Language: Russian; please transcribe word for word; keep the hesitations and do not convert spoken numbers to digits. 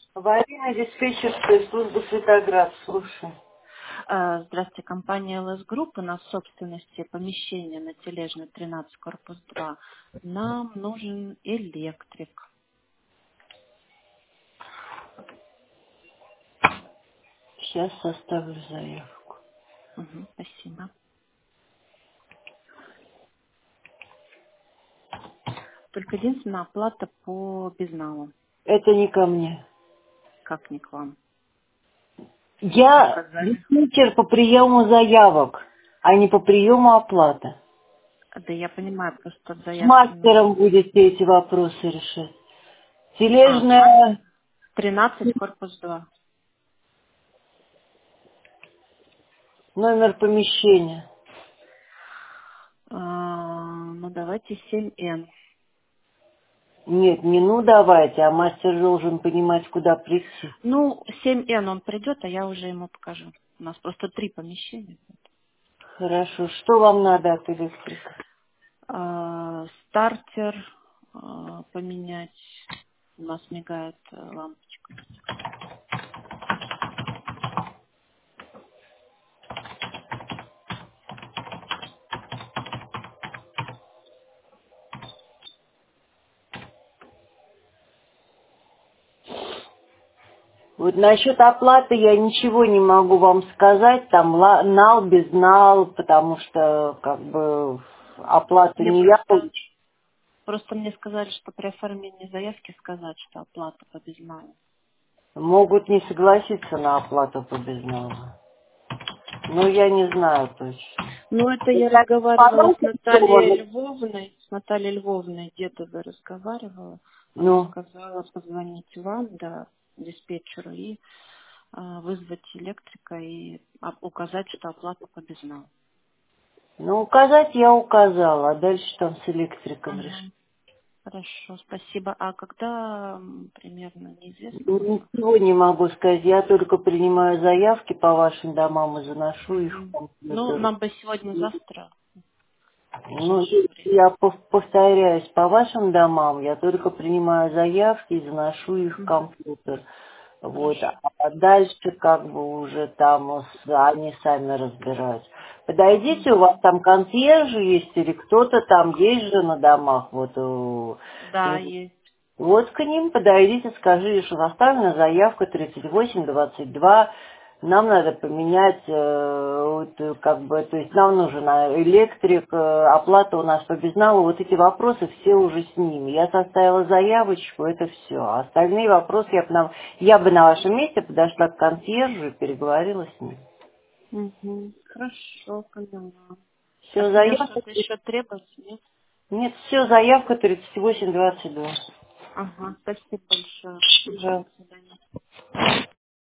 Аварийно-диспетчерская служба Светоград, слушай. Э, Здравствуйте, компания эл эс Group. У нас в собственности помещение на Тележной, тринадцать, корпус два. Нам нужен электрик. Сейчас составлю заявку. Мгм, спасибо. Только единственная оплата по безналу. Это не ко мне. Как не к вам? Я Сказали. диспетчер по приему заявок, а не по приему оплаты. Да я понимаю, просто С заявки мастером нужны. будете эти вопросы решать. А, с мас- Тележная тринадцать, корпус два. номер помещения. А, ну давайте семь эн. Нет, не ну давайте, а мастер должен понимать, куда прийти. Ну, семь эн он придет, а я уже ему покажу. У нас просто три помещения. Хорошо. Что вам надо от электрика? А, стартер а, поменять. У нас мигает э, лампочка. Вот насчет оплаты я ничего не могу вам сказать, там ла- нал, без нал, потому что как бы оплату Мне не я просто, получу. просто мне сказали, что при оформлении заявки сказать, что оплата по безналу. Могут не согласиться на оплату по безналу. Но я не знаю точно. Ну, это я Это разговаривала с Натальей по-моему, Львовной. С Натальей Львовной Дедовой разговаривала. Она ну, сказала позвонить вам, да, диспетчеру, и а, вызвать электрика и а, указать, что оплата по безналу. ну, указать я указала, а дальше там с электриком решим. Мгм. Хорошо, спасибо. А когда м, примерно, неизвестно вам пока? Ничего не могу сказать, я только принимаю заявки по вашим домам и заношу их в Мгм. Ну, компьютер. нам бы сегодня-завтра Ну, ближайшее время. я пов- повторяюсь, по вашим домам я только принимаю заявки и заношу их в Мгм. компьютер. Вот. Хорошо. А дальше как бы уже там с- они сами разбираются. Подойдите, у вас Мгм. там консьержи есть или кто-то там есть же на домах, вот, э, Да, вот есть. вот к ним подойдите, скажи, что оставлена заявка тридцать восемь двадцать два. Нам надо поменять, э, вот, э, как бы, то есть нам нужен э, электрик, э, оплата у нас по безналу. Вот эти вопросы все уже с ними. Я составила заявочку, это все. А остальные вопросы я бы, на, я бы на вашем месте подошла к консьержу и переговорила с ним. Мгм. Хорошо, поняла. А Все, с меня заявка, что-то еще требуется, нет? нет, все, заявка тридцать восемь двадцать два. Ага, спасибо большое. До Пожалуйста. свидания.